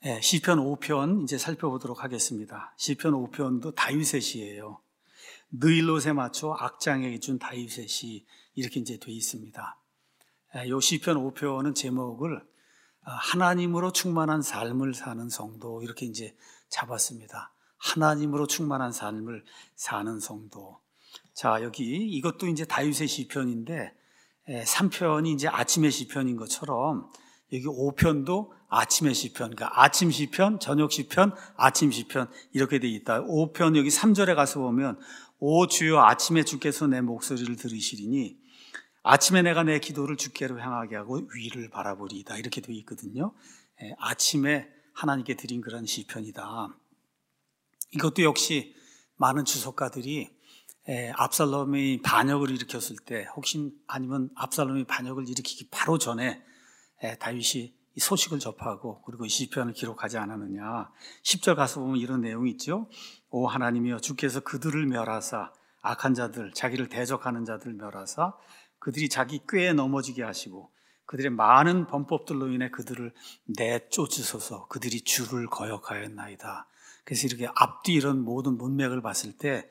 시편 5편 이제 살펴보도록 하겠습니다. 시편 5편도 다윗의 시예요. 느일롯에 맞춰 악장에게 준 다윗의 시 이렇게 이제 돼 있습니다. 이 시편 5편은 제목을 하나님으로 충만한 삶을 사는 성도 이렇게 이제 잡았습니다. 하나님으로 충만한 삶을 사는 성도. 자, 여기 이것도 이제 다윗의 시편인데 3편이 이제 아침의 시편인 것처럼 여기 5편도 아침의 시편, 그러니까 아침 시편, 저녁 시편, 아침 시편 이렇게 돼 있다. 5편 여기 3절에 가서 보면 오 주여 아침에 주께서 내 목소리를 들으시리니 아침에 내가 내 기도를 주께로 향하게 하고 위를 바라보리이다 이렇게 돼 있거든요. 아침에 하나님께 드린 그런 시편이다. 이것도 역시 많은 주석가들이 압살롬이 반역을 일으켰을 때 혹시 아니면 압살롬이 반역을 일으키기 바로 전에 다윗이 이 소식을 접하고 그리고 이 시편을 기록하지 않았느냐. 10절 가서 보면 이런 내용이 있죠. 오 하나님이여 주께서 그들을 멸하사 악한 자들 자기를 대적하는 자들 멸하사 그들이 자기 꾀에 넘어지게 하시고 그들의 많은 범법들로 인해 그들을 내쫓으소서. 그들이 주를 거역하였나이다. 그래서 이렇게 앞뒤 이런 모든 문맥을 봤을 때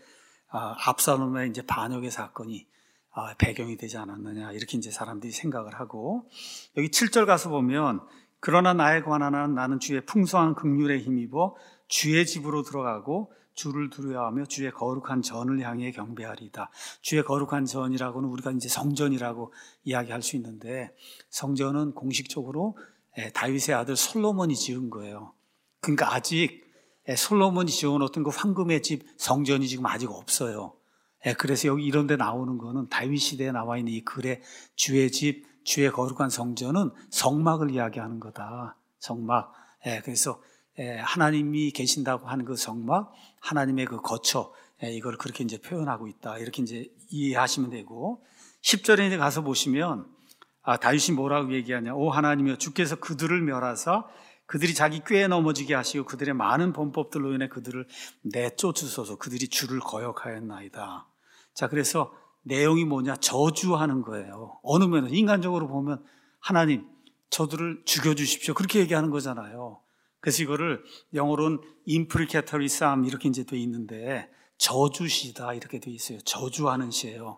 압살롬의 이제 반역의 사건이 배경이 되지 않았느냐 이렇게 이제 사람들이 생각을 하고 여기 7절 가서 보면 그러나 나에 관한 나는 주의 풍성한 긍휼에 힘입어 주의 집으로 들어가고 주를 두려워하며 주의 거룩한 전을 향해 경배하리이다. 주의 거룩한 전이라고는 우리가 이제 성전이라고 이야기할 수 있는데 성전은 공식적으로 다윗의 아들 솔로몬이 지은 거예요. 그러니까 아직 솔로몬이 지어놓던 그 황금의 집 성전이 지금 아직 없어요. 그래서 여기 이런 데 나오는 거는 다윗 시대에 나와 있는 이 글에 주의 집, 주의 거룩한 성전은 성막을 이야기하는 거다. 성막. 그래서 하나님이 계신다고 하는 그 성막, 하나님의 그 거처, 이걸 그렇게 이제 표현하고 있다. 이렇게 이제 이해하시면 되고 10절에 이제 가서 보시면 다윗이 뭐라고 얘기하냐. 오 하나님이여 주께서 그들을 멸하사 그들이 자기 꾀에 넘어지게 하시고 그들의 많은 범법들로 인해 그들을 내쫓으소서. 그들이 주를 거역하였나이다. 자, 그래서 내용이 뭐냐? 저주하는 거예요. 어느 면은 인간적으로 보면 하나님 저들을 죽여주십시오. 그렇게 얘기하는 거잖아요. 그래서 이거를 영어로는 imprecatory psalm 이렇게 이제 돼 있는데 저주시다 이렇게 돼 있어요. 저주하는 시예요.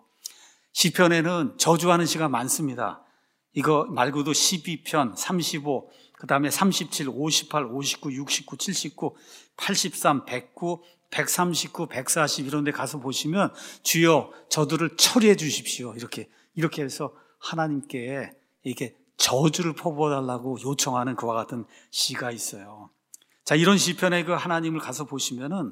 시편에는 저주하는 시가 많습니다. 이거 말고도 12편, 35, 그 다음에 37, 58, 59, 69, 79, 83, 109, 139, 140 이런 데 가서 보시면 주여 저들을 처리해 주십시오. 이렇게 해서 하나님께 이렇게 저주를 퍼부어달라고 요청하는 그와 같은 시가 있어요. 자, 이런 시편에 그 하나님을 가서 보시면은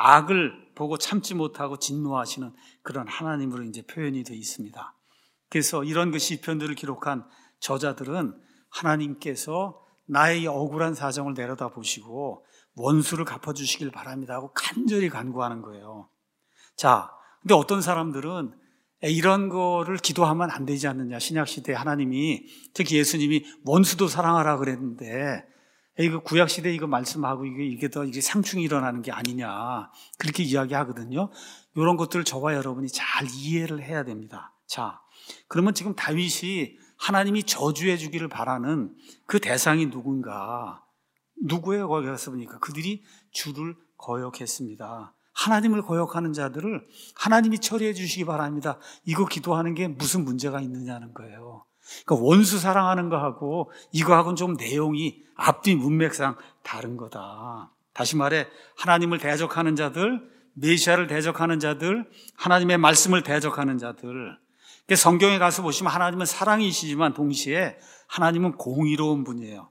악을 보고 참지 못하고 진노하시는 그런 하나님으로 이제 표현이 되어 있습니다. 그래서 이런 그 시편들을 기록한 저자들은 하나님께서 나의 억울한 사정을 내려다 보시고 원수를 갚아주시길 바랍니다 하고 간절히 간구하는 거예요. 자, 근데 어떤 사람들은 이런 거를 기도하면 안 되지 않느냐. 신약시대에 하나님이, 특히 예수님이 원수도 사랑하라 그랬는데, 이거 구약시대에 이거 말씀하고 이게 상충이 일어나는 게 아니냐. 그렇게 이야기하거든요. 이런 것들을 저와 여러분이 잘 이해를 해야 됩니다. 자, 그러면 지금 다윗이 하나님이 저주해 주기를 바라는 그 대상이 누군가? 누구예요? 거기 가서 보니까 그들이 주를 거역했습니다. 하나님을 거역하는 자들을 하나님이 처리해 주시기 바랍니다. 이거 기도하는 게 무슨 문제가 있느냐는 거예요. 그러니까 원수 사랑하는 거하고 이거하고는 좀 내용이 앞뒤 문맥상 다른 거다. 다시 말해 하나님을 대적하는 자들, 메시아를 대적하는 자들, 하나님의 말씀을 대적하는 자들. 성경에 가서 보시면 하나님은 사랑이시지만 동시에 하나님은 공의로운 분이에요.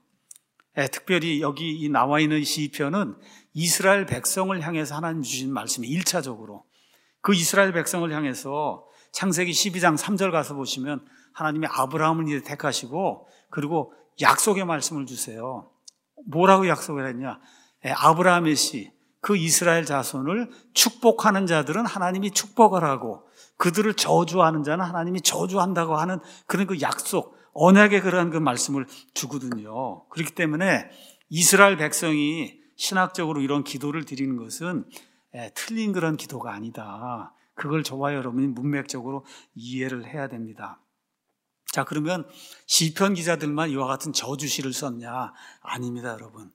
특별히 여기 나와 있는 시편은 이스라엘 백성을 향해서 하나님 주신 말씀이 1차적으로 그 이스라엘 백성을 향해서 창세기 12장 3절 가서 보시면 하나님이 아브라함을 이제 택하시고 그리고 약속의 말씀을 주세요. 뭐라고 약속을 했냐? 아브라함의 씨, 그 이스라엘 자손을 축복하는 자들은 하나님이 축복을 하고 그들을 저주하는 자는 하나님이 저주한다고 하는 그런 그 약속, 언약의 그러한 그 말씀을 주거든요. 그렇기 때문에 이스라엘 백성이 신학적으로 이런 기도를 드리는 것은 틀린 그런 기도가 아니다. 그걸 저와 여러분이 문맥적으로 이해를 해야 됩니다. 자, 그러면 시편 기자들만 이와 같은 저주시를 썼냐? 아닙니다, 여러분.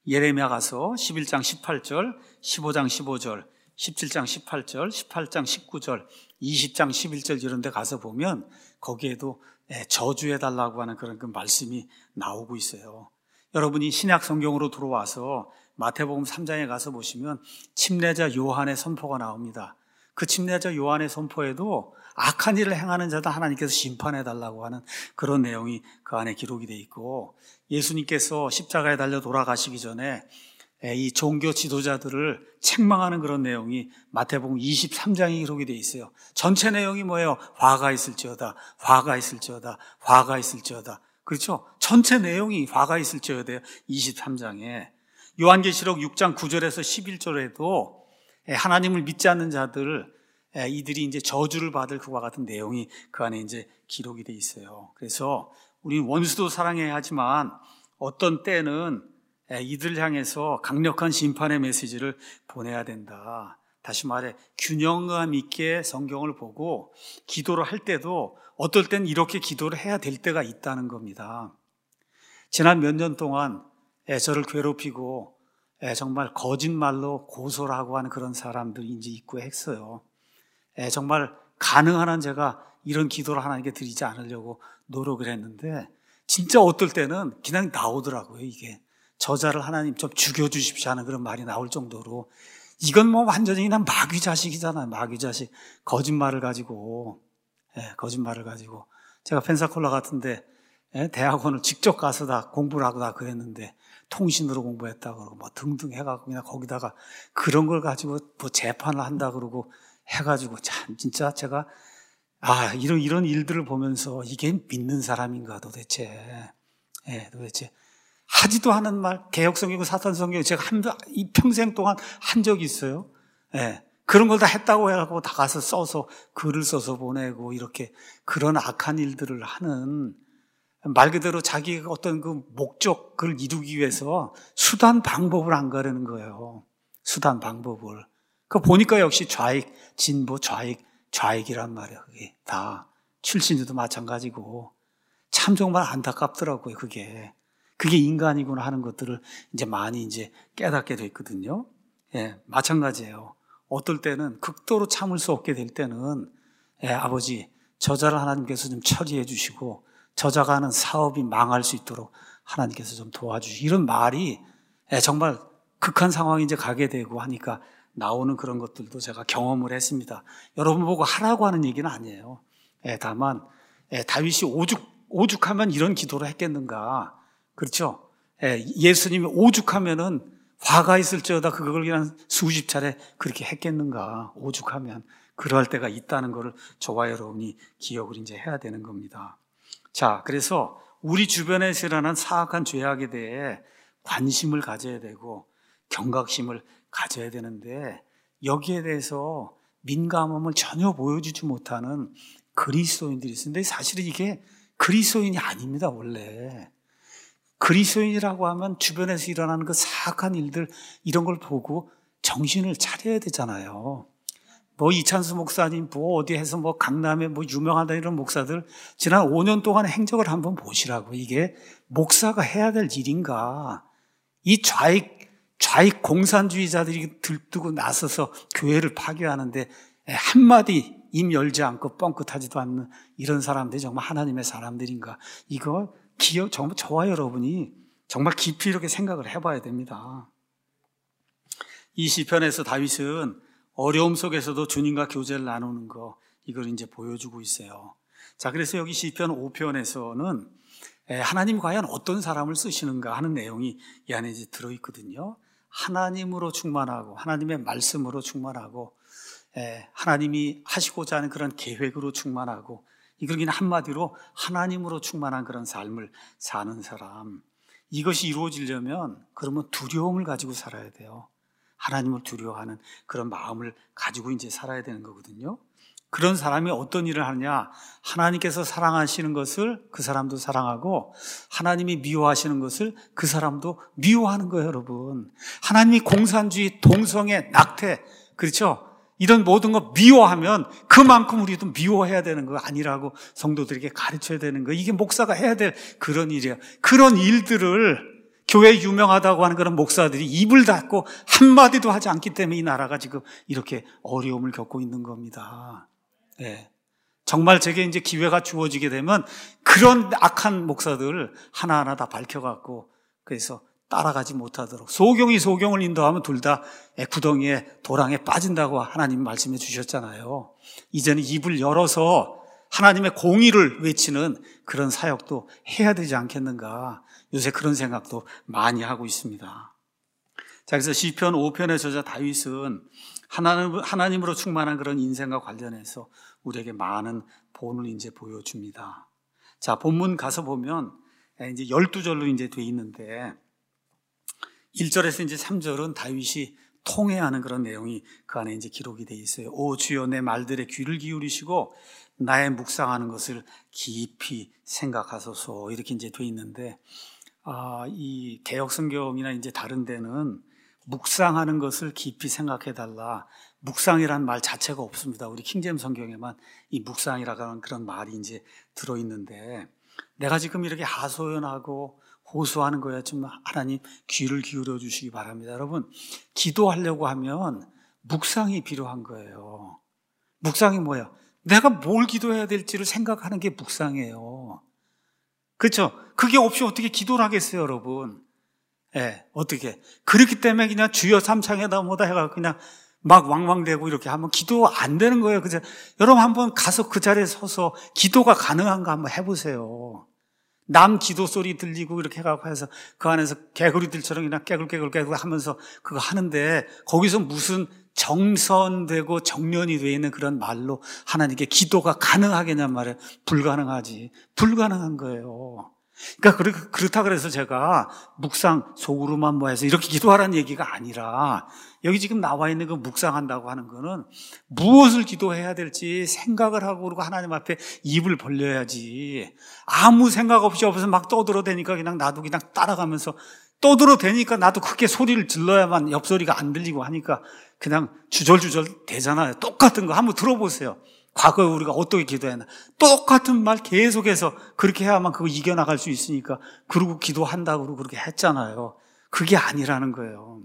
예레미야가서 11장 18절, 15장 15절, 17장 18절, 18장 19절, 20장 11절 이런 데 가서 보면 거기에도 저주해달라고 하는 그런 그 말씀이 나오고 있어요. 여러분이 신약 성경으로 들어와서 마태복음 3장에 가서 보시면 침례자 요한의 선포가 나옵니다. 그 침례자 요한의 선포에도 악한 일을 행하는 자다 하나님께서 심판해달라고 하는 그런 내용이 그 안에 기록이 되어 있고, 예수님께서 십자가에 달려 돌아가시기 전에 이 종교 지도자들을 책망하는 그런 내용이 마태복음 23장에 기록이 되어 있어요. 전체 내용이 뭐예요? 화가 있을지어다, 화가 있을지어다, 화가 있을지어다. 그렇죠? 전체 내용이 화가 있을지어다요. 23장에. 요한계시록 6장 9절에서 11절에도 하나님을 믿지 않는 자들, 이들이 이제 저주를 받을 그와 같은 내용이 그 안에 이제 기록이 돼 있어요. 그래서 우리는 원수도 사랑해야 하지만 어떤 때는 이들을 향해서 강력한 심판의 메시지를 보내야 된다. 다시 말해 균형감 있게 성경을 보고 기도를 할 때도 어떨 땐 이렇게 기도를 해야 될 때가 있다는 겁니다. 지난 몇 년 동안 저를 괴롭히고 정말 거짓말로 고소를 하고 하는 그런 사람들이 이제 있고 했어요. 정말 가능한 한 제가 이런 기도를 하나님께 드리지 않으려고 노력을 했는데 진짜 어떨 때는 그냥 나오더라고요. 이게 저자를 하나님 좀 죽여주십시오 하는 그런 말이 나올 정도로, 이건 뭐 완전히 그냥 마귀 자식이잖아요. 마귀 자식. 거짓말을 가지고 제가 펜사콜라 같은데 대학원을 직접 가서 다 공부를 하고 다 그랬는데 통신으로 공부했다 그러고 뭐 등등 해가지고 그냥 거기다가 그런 걸 가지고 뭐 재판을 한다 그러고 해가지고 참 진짜 제가 이런 일들을 보면서 이게 믿는 사람인가 도대체. 도대체 하지도 않은 말, 개혁성경이고 사탄성경 제가 이 평생 동안 한 적이 있어요. 그런 걸 다 했다고 해갖고 다 가서 써서 글을 써서 보내고 이렇게 그런 악한 일들을 하는, 말 그대로 자기가 어떤 그 목적을 이루기 위해서 수단 방법을 안 가려는 거예요. 수단 방법을. 그 보니까 역시 좌익, 진보, 좌익이란 말이에요. 그게 다 출신들도 마찬가지고 참 정말 안타깝더라고요. 그게 인간이구나 하는 것들을 이제 많이 이제 깨닫게 됐거든요. 마찬가지예요. 어떨 때는 극도로 참을 수 없게 될 때는 아버지 저자를 하나님께서 좀 처리해 주시고 저자가 하는 사업이 망할 수 있도록 하나님께서 좀 도와주시고, 이런 말이 정말 극한 상황이 이제 가게 되고 하니까 나오는 그런 것들도 제가 경험을 했습니다. 여러분 보고 하라고 하는 얘기는 아니에요. 다만 다윗이 오죽하면 이런 기도를 했겠는가. 그렇죠? 예수님이 오죽하면은 화가 있을지어다 그걸 그냥 수십 차례 그렇게 했겠는가. 오죽하면 그럴 때가 있다는 것을 저와 여러분이 기억을 이제 해야 되는 겁니다. 자, 그래서 우리 주변에서 일어나는 사악한 죄악에 대해 관심을 가져야 되고 경각심을 가져야 되는데, 여기에 대해서 민감함을 전혀 보여주지 못하는 그리스도인들이 있습니다. 사실은 이게 그리스도인이 아닙니다. 원래 그리스도인이라고 하면 주변에서 일어나는 그 사악한 일들 이런 걸 보고 정신을 차려야 되잖아요. 뭐 이찬수 목사님 뭐 어디 해서 뭐 강남에 뭐 유명하다 이런 목사들 지난 5년 동안 행적을 한번 보시라고. 이게 목사가 해야 될 일인가. 이 좌익 공산주의자들이 들뜨고 나서서 교회를 파괴하는데 한마디 입 열지 않고 뻥끗하지도 않는 이런 사람들이 정말 하나님의 사람들인가. 이거 정말 저와 여러분이 정말 깊이 이렇게 생각을 해봐야 됩니다. 이 시편에서 다윗은 어려움 속에서도 주님과 교제를 나누는 거, 이걸 이제 보여주고 있어요. 자, 그래서 여기 시편 5편에서는 하나님 과연 어떤 사람을 쓰시는가 하는 내용이 이 안에 이제 들어있거든요. 하나님으로 충만하고 하나님의 말씀으로 충만하고 하나님이 하시고자 하는 그런 계획으로 충만하고, 이걸 그냥 한마디로 하나님으로 충만한 그런 삶을 사는 사람, 이것이 이루어지려면 그러면 두려움을 가지고 살아야 돼요. 하나님을 두려워하는 그런 마음을 가지고 이제 살아야 되는 거거든요. 그런 사람이 어떤 일을 하느냐, 하나님께서 사랑하시는 것을 그 사람도 사랑하고 하나님이 미워하시는 것을 그 사람도 미워하는 거예요. 여러분, 하나님이 공산주의, 동성애, 낙태, 그렇죠? 이런 모든 거 미워하면 그만큼 우리도 미워해야 되는 거 아니라고 성도들에게 가르쳐야 되는 거, 이게 목사가 해야 될 그런 일이에요. 그런 일들을 교회 유명하다고 하는 그런 목사들이 입을 닫고 한마디도 하지 않기 때문에 이 나라가 지금 이렇게 어려움을 겪고 있는 겁니다. 예. 정말 제게 이제 기회가 주어지게 되면 그런 악한 목사들을 하나하나 다 밝혀갖고 그래서 따라가지 못하도록 소경이 소경을 인도하면 둘 다 구덩이에 도랑에 빠진다고 하나님 말씀해 주셨잖아요. 이제는 입을 열어서 하나님의 공의를 외치는 그런 사역도 해야 되지 않겠는가. 요새 그런 생각도 많이 하고 있습니다. 자, 그래서 시편 5편의 저자 다윗은 하나님으로 충만한 그런 인생과 관련해서 우리에게 많은 본을 이제 보여줍니다. 자, 본문 가서 보면 이제 12절로 이제 돼 있는데 1절에서 이제 3절은 다윗이 통회하는 그런 내용이 그 안에 이제 기록이 돼 있어요. 오 주여 내 말들의 귀를 기울이시고 나의 묵상하는 것을 깊이 생각하소서 이렇게 이제 돼 있는데 이 개역 성경이나 이제 다른 데는 묵상하는 것을 깊이 생각해 달라. 묵상이란 말 자체가 없습니다. 우리 킹제임 성경에만 이 묵상이라는 그런 말이 이제 들어 있는데 내가 지금 이렇게 하소연하고 호소하는 거야. 좀 하나님 귀를 기울여 주시기 바랍니다. 여러분, 기도하려고 하면 묵상이 필요한 거예요. 묵상이 뭐야? 내가 뭘 기도해야 될지를 생각하는 게 묵상이에요. 그렇죠? 그게 없이 어떻게 기도를 하겠어요, 여러분? 예, 어떻게? 그렇기 때문에 그냥 주여 삼창에다 뭐다 해가 그냥 막 왕왕대고 이렇게 하면 기도 안 되는 거예요. 그죠? 여러분 한번 가서 그 자리에 서서 기도가 가능한가 한번 해보세요. 남 기도 소리 들리고 이렇게 해갖고 해서 그 안에서 개구리들처럼 그냥 깨굴깨굴 하면서 그거 하는데 거기서 무슨 정선되고 정련이 되어 있는 그런 말로 하나님께 기도가 가능하겠냔 말이에요. 불가능하지. 불가능한 거예요. 그러니까 그렇다 그래서 제가 묵상 속으로만 모아서 이렇게 기도하라는 얘기가 아니라 여기 지금 나와 있는 그 묵상한다고 하는 거는 무엇을 기도해야 될지 생각을 하고 그러고 하나님 앞에 입을 벌려야지. 아무 생각 없이 옆에서 막 떠들어대니까 그냥 나도 그냥 따라가면서 떠들어대니까 나도 크게 소리를 질러야만 옆소리가 안 들리고 하니까 그냥 주절주절 되잖아요. 똑같은 거 한번 들어보세요. 과거에 우리가 어떻게 기도했나. 똑같은 말 계속해서 그렇게 해야만 그거 이겨나갈 수 있으니까 그러고 기도한다고 그렇게 했잖아요. 그게 아니라는 거예요.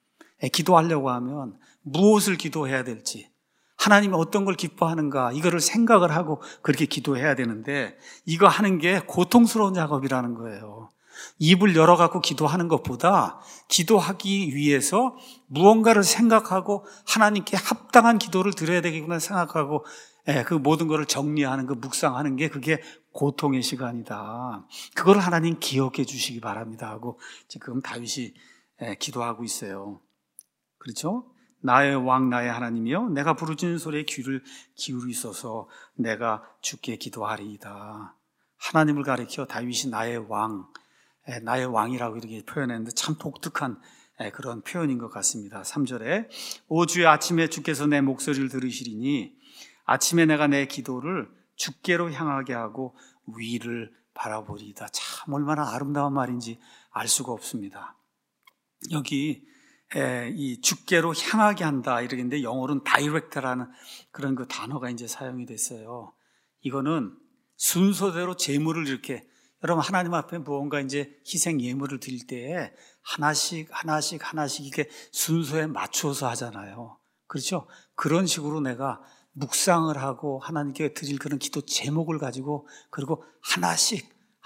기도하려고 하면 무엇을 기도해야 될지 하나님이 어떤 걸 기뻐하는가 이거를 생각을 하고 그렇게 기도해야 되는데 이거 하는 게 고통스러운 작업이라는 거예요. 입을 열어갖고 기도하는 것보다 기도하기 위해서 무언가를 생각하고 하나님께 합당한 기도를 드려야 되겠구나 생각하고 그 모든 것을 정리하는 그 묵상하는 게 그게 고통의 시간이다. 그걸 하나님 기억해 주시기 바랍니다 하고 지금 다윗이 기도하고 있어요. 그렇죠? 나의 왕 나의 하나님이여 내가 부르짖는 소리에 귀를 기울이소서 내가 주께 기도하리이다. 하나님을 가리켜 다윗이 나의 왕이라고 이렇게 표현했는데 참 독특한 그런 표현인 것 같습니다. 3절에 오 주의 아침에 주께서 내 목소리를 들으시리니 아침에 내가 내 기도를 주께로 향하게 하고 위를 바라보리이다. 참 얼마나 아름다운 말인지 알 수가 없습니다. 여기 이 주께로 향하게 한다 이렇게 했는데 영어로는 direct라는 그런 그 단어가 이제 사용이 됐어요. 이거는 순서대로 제물을 이렇게 여러분 하나님 앞에 무언가 이제 희생 예물을 드릴 때에 하나씩 이렇게 순서에 맞춰서 하잖아요. 그렇죠? 그런 식으로 내가 묵상을 하고 하나님께 드릴 그런 기도 제목을 가지고 그리고 하나씩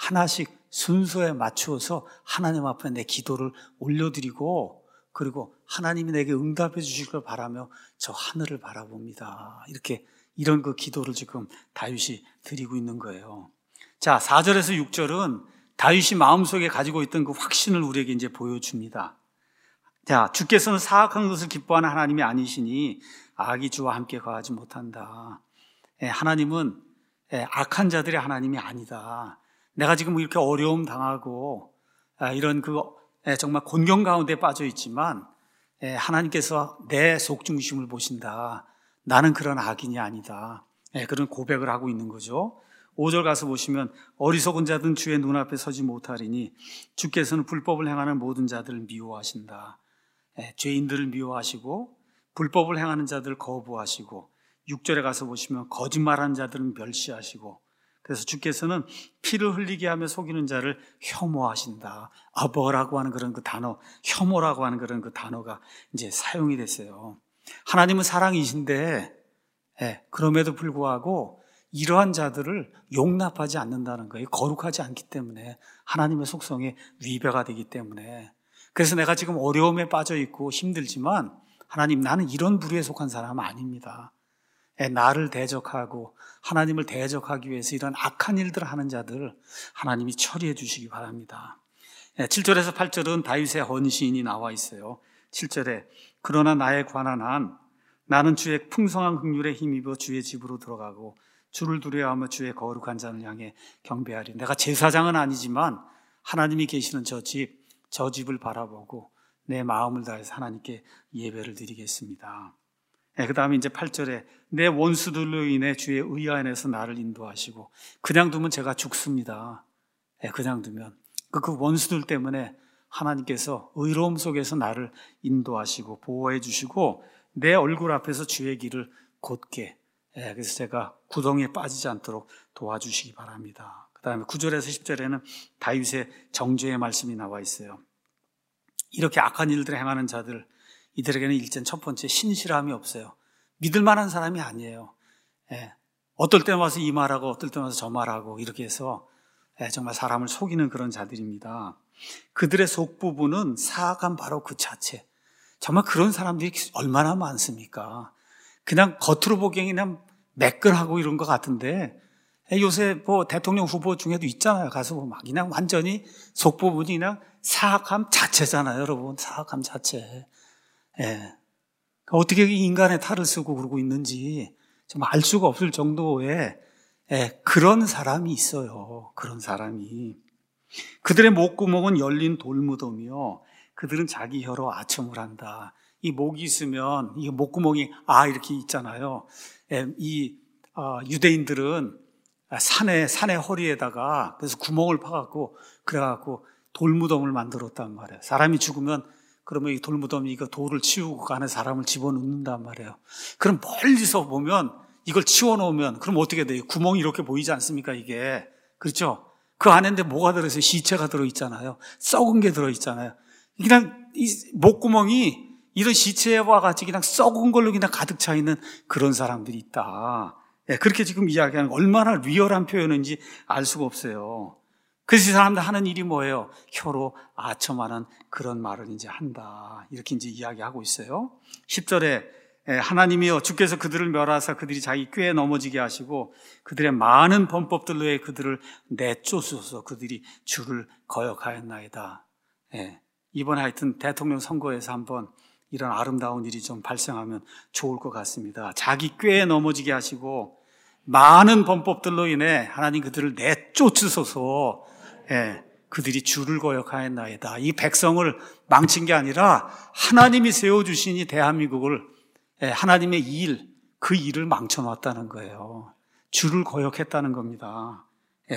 순서에 맞추어서 하나님 앞에 내 기도를 올려드리고 그리고 하나님이 내게 응답해 주실 걸 바라며 저 하늘을 바라봅니다. 이런 그 기도를 지금 다윗이 드리고 있는 거예요. 자, 4절에서 6절은 다윗이 마음속에 가지고 있던 그 확신을 우리에게 이제 보여줍니다. 자, 주께서는 사악한 것을 기뻐하는 하나님이 아니시니 악이 주와 함께 거하지 못한다. 하나님은 악한 자들의 하나님이 아니다. 내가 지금 이렇게 어려움 당하고 이런 정말 곤경 가운데 빠져 있지만 하나님께서 내 속중심을 보신다. 나는 그런 악인이 아니다. 그런 고백을 하고 있는 거죠. 5절 가서 보시면 어리석은 자들은 주의 눈앞에 서지 못하리니 주께서는 불법을 행하는 모든 자들을 미워하신다. 죄인들을 미워하시고 불법을 행하는 자들을 거부하시고 6절에 가서 보시면 거짓말하는 자들은 멸시하시고 그래서 주께서는 피를 흘리게 하며 속이는 자를 혐오하신다. 아버라고 하는 그런 그 단어, 혐오라고 하는 그런 그 단어가 이제 사용이 됐어요. 하나님은 사랑이신데, 그럼에도 불구하고 이러한 자들을 용납하지 않는다는 거예요. 거룩하지 않기 때문에, 하나님의 속성에 위배가 되기 때문에. 그래서 내가 지금 어려움에 빠져 있고 힘들지만, 하나님, 나는 이런 부류에 속한 사람은 아닙니다. 나를 대적하고 하나님을 대적하기 위해서 이런 악한 일들을 하는 자들 하나님이 처리해 주시기 바랍니다. 7절에서 8절은 다윗의 헌신이 나와 있어요. 7절에 그러나 나에 관한 한 나는 주의 풍성한 긍휼에 힘입어 주의 집으로 들어가고 주를 두려워하며 주의 거룩한 자를 향해 경배하리. 내가 제사장은 아니지만 하나님이 계시는 저 집을 바라보고 내 마음을 다해서 하나님께 예배를 드리겠습니다. 그 다음에 이제 8절에 내 원수들로 인해 주의 의 안에서 나를 인도하시고, 그냥 두면 제가 죽습니다. 그냥 두면 그 원수들 때문에 하나님께서 의로움 속에서 나를 인도하시고 보호해 주시고 내 얼굴 앞에서 주의 길을 곧게, 그래서 제가 구덩이에 빠지지 않도록 도와주시기 바랍니다. 그 다음에 9절에서 10절에는 다윗의 정죄의 말씀이 나와 있어요. 이렇게 악한 일들을 행하는 자들, 이들에게는 일단 첫 번째 신실함이 없어요. 믿을 만한 사람이 아니에요. 어떨 때 와서 이 말하고 어떨 때 와서 저 말하고 이렇게 해서 정말 사람을 속이는 그런 자들입니다. 그들의 속부분은 사악한 바로 그 자체. 정말 그런 사람들이 얼마나 많습니까? 그냥 겉으로 보기에는 그냥 매끈하고 이런 것 같은데, 요새 뭐 대통령 후보 중에도 있잖아요. 가서 막 그냥 완전히 속부분이 그냥 사악함 자체잖아요, 여러분. 사악함 자체. 어떻게 인간의 탈을 쓰고 그러고 있는지 정말 알 수가 없을 정도의 그런 사람이 있어요. 그런 사람이. 그들의 목구멍은 열린 돌무덤이요, 그들은 자기 혀로 아첨을 한다. 이 목이 있으면 이 목구멍이 이렇게 있잖아요. 이 유대인들은 산의 허리에다가 그래서 구멍을 파갖고 그래갖고 돌무덤을 만들었단 말이에요. 사람이 죽으면 그러면 이 돌무덤이 이거 돌을 치우고 그 안에 사람을 집어넣는단 말이에요. 그럼 멀리서 보면 이걸 치워놓으면 그럼 어떻게 돼요? 구멍이 이렇게 보이지 않습니까? 이게. 그렇죠? 그 안에 뭐가 들어있어요? 시체가 들어있잖아요. 썩은 게 들어있잖아요. 그냥 이 목구멍이 이런 시체와 같이 그냥 썩은 걸로 그냥 가득 차 있는 그런 사람들이 있다. 그렇게 지금 이야기하는 얼마나 리얼한 표현인지 알 수가 없어요. 그래서 이 사람들 하는 일이 뭐예요? 혀로 아첨하는 그런 말을 이제 한다. 이렇게 이제 이야기하고 있어요. 10절에 하나님이여 주께서 그들을 멸하사 그들이 자기 꾀에 넘어지게 하시고 그들의 많은 범법들로에 그들을 내쫓으소서. 그들이 주를 거역하였나이다. 이번에 하여튼 대통령 선거에서 한번 이런 아름다운 일이 좀 발생하면 좋을 것 같습니다. 자기 꾀에 넘어지게 하시고 많은 범법들로 인해 하나님 그들을 내쫓으소서. 그들이 주를 거역하였나이다. 이 백성을 망친 게 아니라 하나님이 세워주신 이 대한민국을, 하나님의 일, 그 일을 망쳐놨다는 거예요. 주를 거역했다는 겁니다.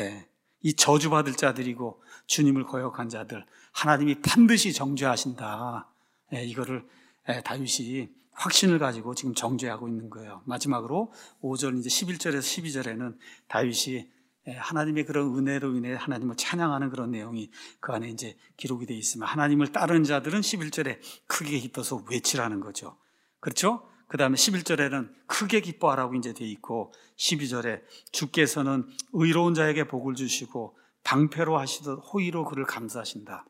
이 저주받을 자들이고 주님을 거역한 자들 하나님이 반드시 정죄하신다. 이거를 다윗이 확신을 가지고 지금 정죄하고 있는 거예요. 마지막으로 5절 이제 11절에서 12절에는 다윗이 하나님의 그런 은혜로 인해 하나님을 찬양하는 그런 내용이 그 안에 이제 기록이 되어 있으면, 하나님을 따르는 자들은 11절에 크게 기뻐서 외치라는 거죠. 그렇죠? 그 다음에 11절에는 크게 기뻐하라고 이제 되어 있고, 12절에 주께서는 의로운 자에게 복을 주시고 방패로 하시듯 호의로 그를 감싸신다.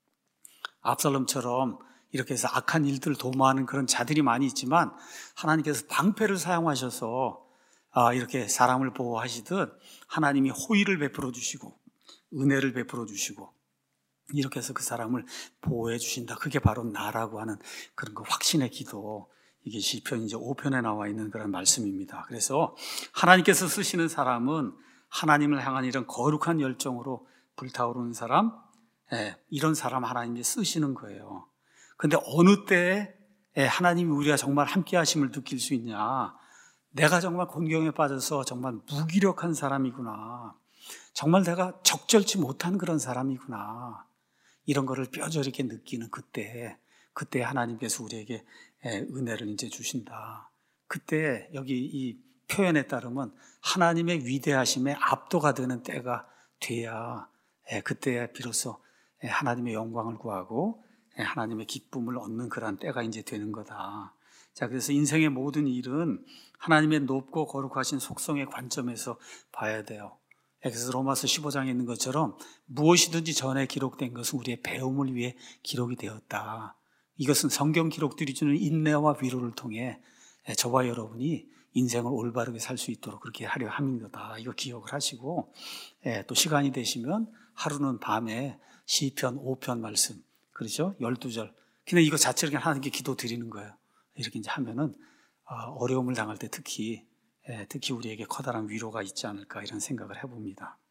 압살롬처럼 이렇게 해서 악한 일들을 도모하는 그런 자들이 많이 있지만 하나님께서 방패를 사용하셔서 이렇게 사람을 보호하시듯 하나님이 호의를 베풀어 주시고 은혜를 베풀어 주시고 이렇게 해서 그 사람을 보호해 주신다. 그게 바로 나라고 하는 그런 그 확신의 기도, 이게 시편 이제 5편에 나와 있는 그런 말씀입니다. 그래서 하나님께서 쓰시는 사람은 하나님을 향한 이런 거룩한 열정으로 불타오르는 사람, 이런 사람 하나님이 쓰시는 거예요. 근데 어느 때에 하나님이 우리가 정말 함께 하심을 느낄 수 있냐? 내가 정말 곤경에 빠져서 정말 무기력한 사람이구나. 정말 내가 적절치 못한 그런 사람이구나. 이런 거를 뼈저리게 느끼는 그때 하나님께서 우리에게 은혜를 이제 주신다. 그때 여기 이 표현에 따르면 하나님의 위대하심에 압도가 되는 때가 돼야 그때 비로소 하나님의 영광을 구하고 하나님의 기쁨을 얻는 그러한 때가 이제 되는 거다. 자, 그래서 인생의 모든 일은 하나님의 높고 거룩하신 속성의 관점에서 봐야 돼요. 엑소서 로마서 15장에 있는 것처럼 무엇이든지 전에 기록된 것은 우리의 배움을 위해 기록이 되었다. 이것은 성경 기록들이 주는 인내와 위로를 통해 저와 여러분이 인생을 올바르게 살 수 있도록 그렇게 하려 함인 거다. 이거 기억을 하시고 또 시간이 되시면 하루는 밤에 시편 5편 말씀, 그렇죠? 12절. 그냥 이거 자체를 그냥 하나님께 기도 드리는 거예요. 이렇게 이제 하면은 어려움을 당할 때 특히 우리에게 커다란 위로가 있지 않을까 이런 생각을 해봅니다.